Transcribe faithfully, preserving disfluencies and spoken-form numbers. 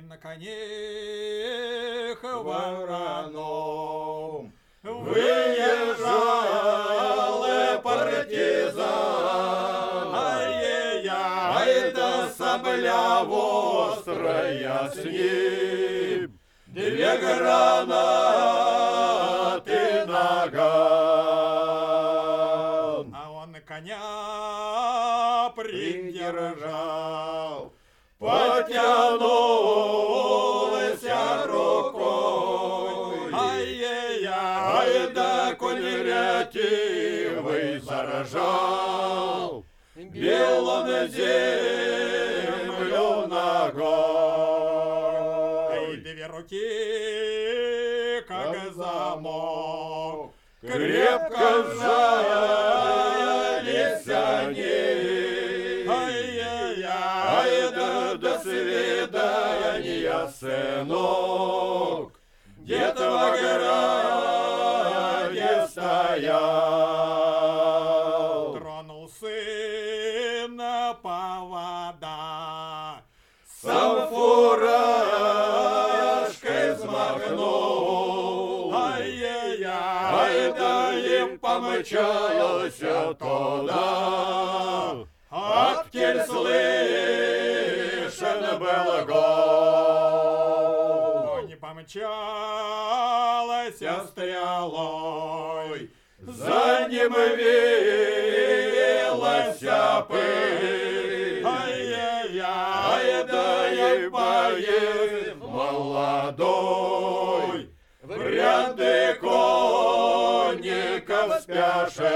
на конях вороном выезжал партизан. Ай-яй-яй, да сабля острая с ним, две гранаты наган. А он коня придержал, потянулся рукой. ай-яй-яй, да конь ретивый заражал, бил он землю ногой. две руки, как замок, Крепко сжались они. ай-яй-яй, да до свидания, сынок, дед в ограде стоял. тронул сына повода, Сам фуражкой взмахнул, ай-яй-яй, да им помчался туда, откель слышен был гол. не помчалась стрелой, За ним вилась пыль, ай-яй-яй, да и боец молодой в ряды конников спяшет.